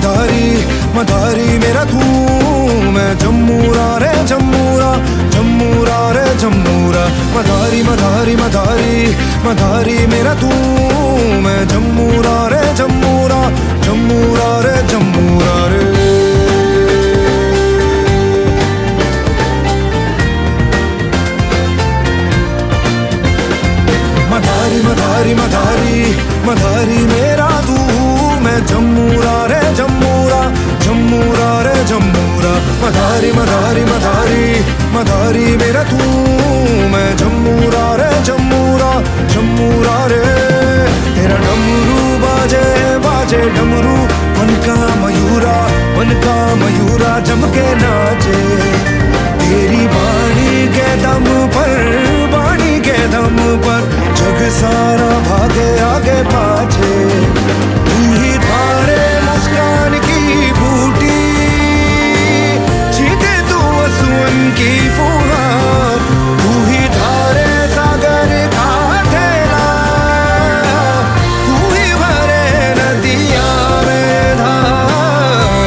मधारी मधारी मेरा तू, मैं जम्मूरा रे जम्मूरा, जम्मूरा रे जम्मूरा। मधारी मधारी मधारी मधारी मेरा तू, मैं जम्मूरा रे जम्मूरा, जम्मूरा रे जम्मूरा रे। मधारी मधारी मधारी मधारी मेरा तू, मैं जम्मूरा रे जम्मूरा, जम्मूरा रे जम्मूरा। मधारी मधारी मधारी मधारी मेरा तू, मैं जम्मूरा रे जम्मूरा, जम्मूरा रे। तेरा डमरू बाजे बाजे डमरू, वन का मयूरा, वन का मयूरा जम के नाचे। तेरी बाणी के दम पर, बाणी के दम पर जग सारा भागे आगे पाछे। तू ही धारे मुस्कान की बूटी, छीटे तू आंसुओं की फुहार। तू ही धारे सागर का ठेला, तू ही भरे नदिया में धार।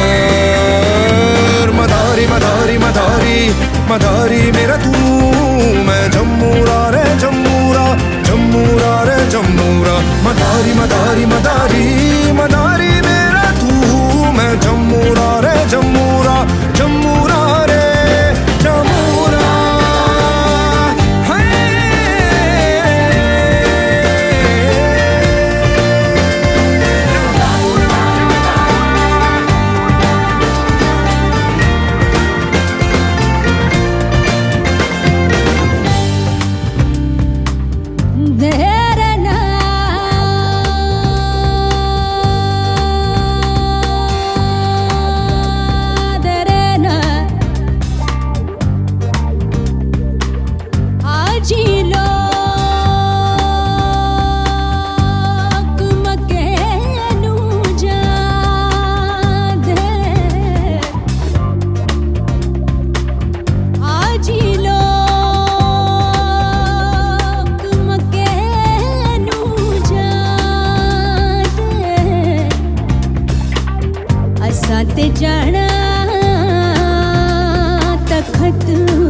मधारी मधारी मधारी मधारी मेरा तू, मैं जम्मूरा रे जम्मूरा, जम्मूरा रे जम्मूरा। मधारी मधारी मधारी मधारी मेरा तू, मैं जम्मूरा रे जम्मूरा, जम्मूरा रे जम्मूरा। ते जाना तखत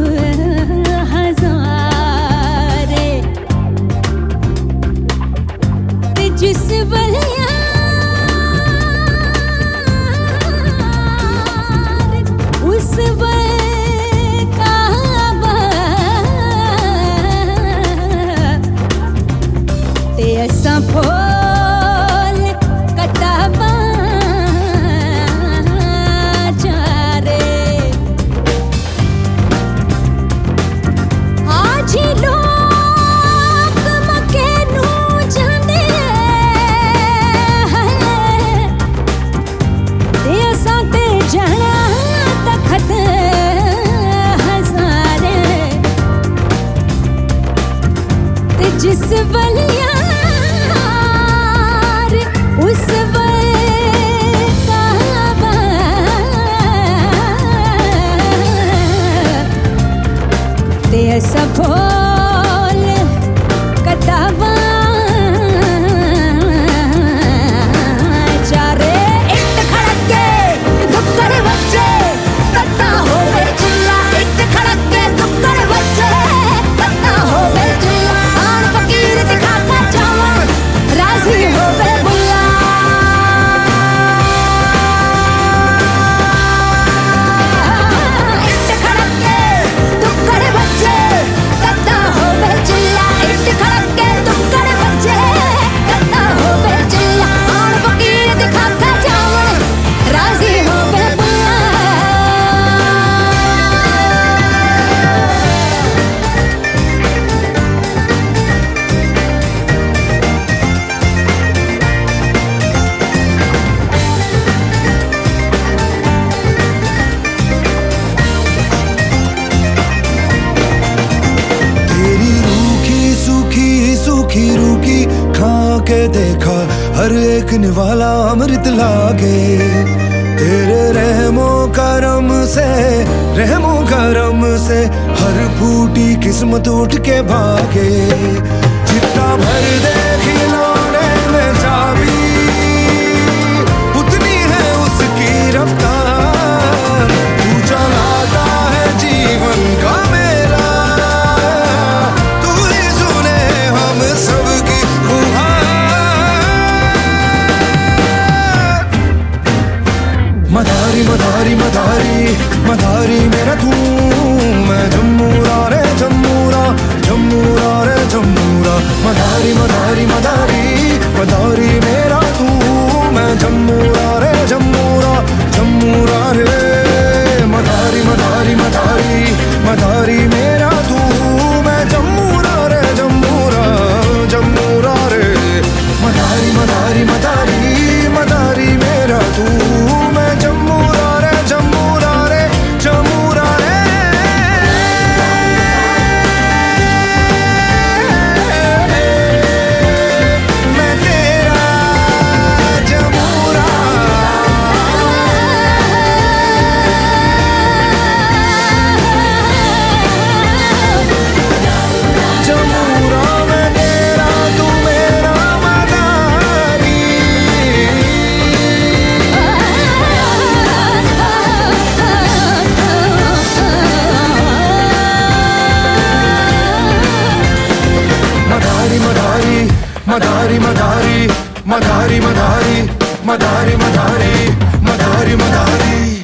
हजारे, ते जिस बलिया उस बल काबा, ते असा फोल कताबा जिस बलिया उस बल काबा, ते ऐसा फूल कताबा चारे। इट खड़क के दुक्कड़ बच्चे कत्ता हो गए चिल्ला, इट खड़क के दुक्कड़ बच्चे कत्ता हो गए चिल्ला। फकीर दिखा कर जावा, राजी हो गए बुल्ला। इट खड़क के दुक्कड़ बच्चे कत्ता हो गए चिल्ला, इट खड़क के दुक्कड़ बच्चे कत्ता हो गए चिल्ला। फकीर दिखा कर जावा, राजी हो गए बुल्ला। सूखी रूखी खा के देखा, हर एक निवाला अमृत लागे। तेरे रहमो करम से, रहमो करम से हर फूटी किस्मत उठ के भागे। जितना भर दे खिलौने में चाबी, उतनी है उसकी मदारी मदारी मदारी मदारी मदारी मदारी मदारी मदारी